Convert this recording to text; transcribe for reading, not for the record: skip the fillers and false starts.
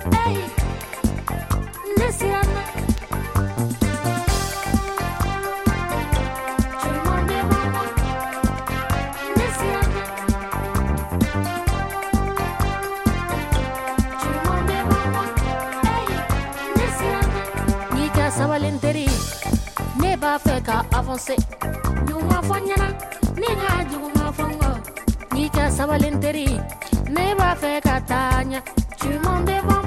Hey, Nesiana. Tu m'en demandes, Nesiana. Tu m'en demandes, hey, Nesiana. Nika sabalenteri, ne ba fait qu'à avancer. Nous m'affagnana, ni radio m'affango. Nika sabalenteri, ne ba fait qu'à tanya. Tu m'en demandes.